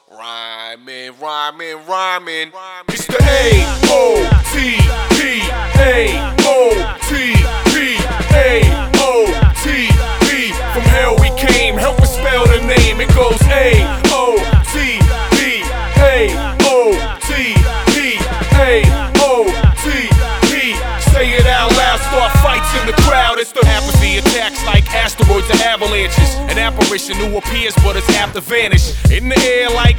Rhyming, rhyming, rhyming. It's the A-O-T-P, A-O-T-P, A-O-T-P. From hell we came, help us spell the name. It goes A-O-T-P, A-O-T-P, A-O-T-P. Say it out loud, start fights in the crowd. It's the apathy attacks like asteroids and avalanches. An apparition who appears but is apt to vanish. In the air like